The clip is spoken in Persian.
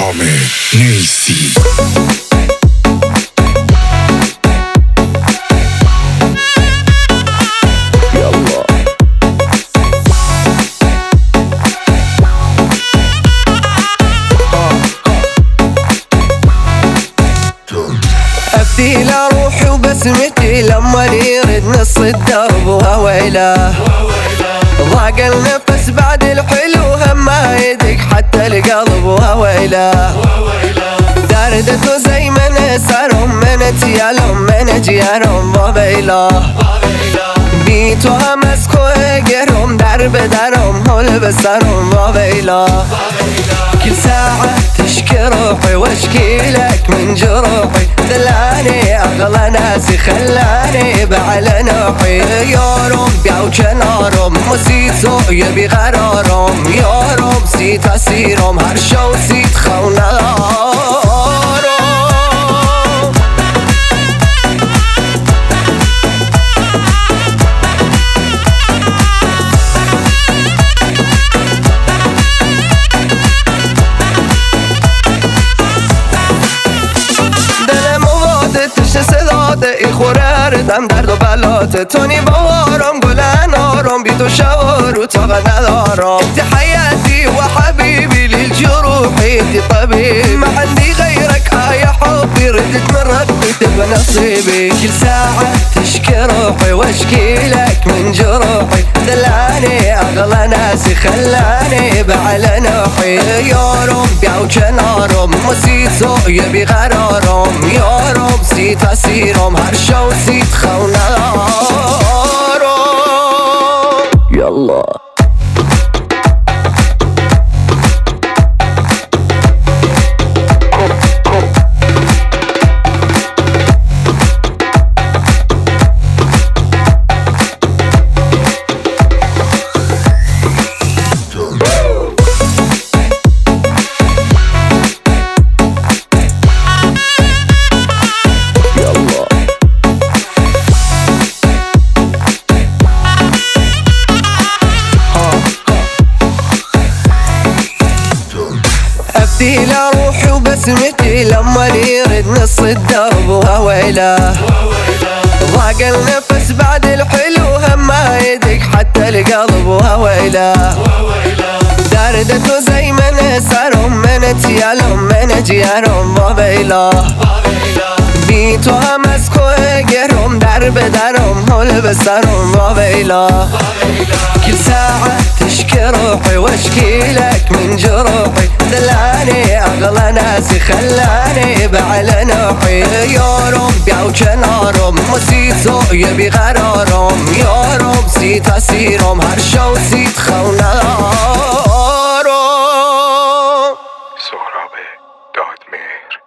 سهراب نیستی. أفدي لروحي وبسمتي لما يرد نص الدرب وهويله، ضاق النفس بعد الحلو هما يدك حتى القلب وهويله، دردته زي من سرهم من تيالهم من جيالهم وبيله، بيتوها مسكو اقرهم درب درهم هل بسرهم وبيله، كل ساعة تشكي روحي واشكي لك من جروحي، دلاني اغلى ناسي خلاني بعلى نوحي، يورم بيعو كنارم مسيتو يبي غرارم، يورم سيت اسيرم هرشو سيت خونارم. ای خوره ردم درد و بلات تونی بوارم گلن آرام بی تو شوار و طاقت ندارم، انت حياتي وحبيبي للجروحي انت طبيب، ما عندي غيرك يا حبي ردت من ربي تبقى نصيبي، كل ساعة تشكي روحي واشكي لك من جروحي، دلاني اغلى ناسي خلاني بعلى نوحي، يورم بيعو كنارم مسيتو يبي غرارم، يورم سيت اسيرم هرشو سيت خونارم. يلا أفدي لروحي وبسمتي لما يرد نص الدرب وهويله، ضاق النفس بعد الحلو هما يدك حتى القلب وهويله، دردته زي من سرهم من تيالهم من جيالهم وبيله، بيتوها مسكو اقرهم درب درهم هل بسرهم وبيله، كل ساعة تشكي روحي واشكي لك من جروحي، دلاني اغلى ناسي خلاني بعلى نوحي، يورم بيعو كنارم مسيتو يبي غرارم، يورم سيت اسيرم هرشو سيت خونارم. سهراب دادمهر.